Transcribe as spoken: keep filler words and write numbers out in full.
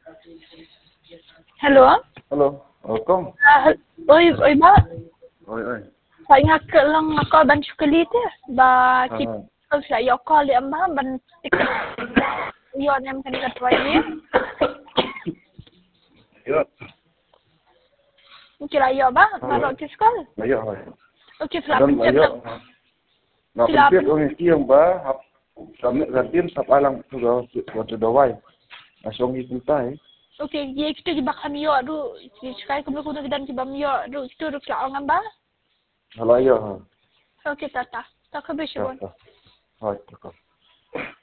Hello. Hello. Oh, kong. Ah, oi, oi ba? Oi, oi. Sa nga ka lang ako ban sukalit eh. Ba Ha, kip ha. ko sa yo call li amba ban tik. Yo nem kan ka try ni. Yo. Kira yo ba? Maro kis call. Layo, hoy. Okay, sila Adam pencet layo. lang. Na Sila pencet ang istiyong ba? Hap kami ratin sa palang tugaw sa daway. Asong ipunta eh. Okay, ye kita di bakam yo ru. Sekai ko ko dan di bam yo ru itu ru kla ngam ba? Halayo ha. Okay, tata. Tak ka Ta besibon. ta. Hoy, ta.